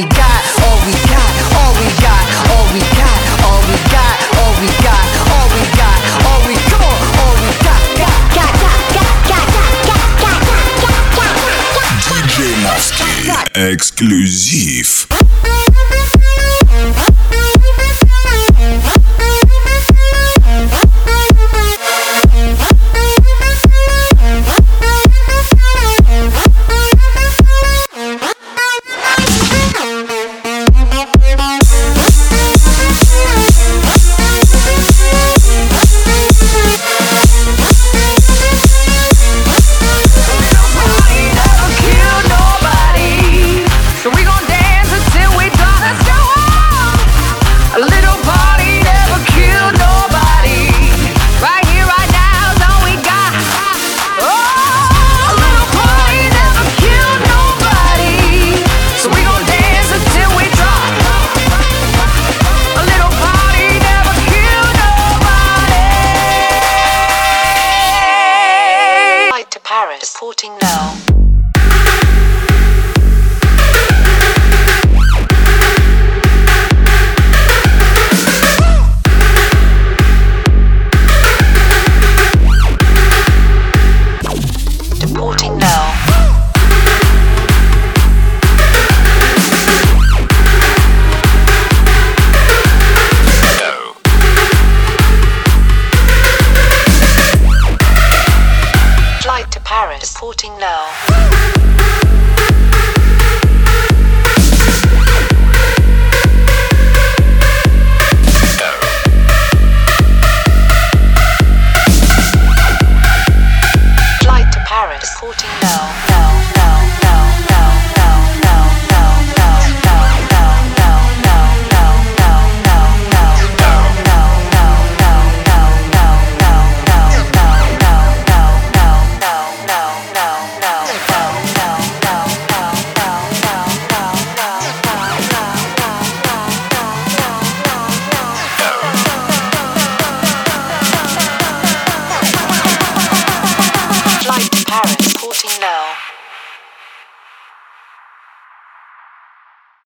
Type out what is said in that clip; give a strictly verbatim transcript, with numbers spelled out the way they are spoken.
got, all we got, all we got, all we got, all we got, all we got, all we got, all we come on, all we got, got, got, got, got, got, got, got, got, got, got, got, got, got. ди джей Mosky. Эксклюзив.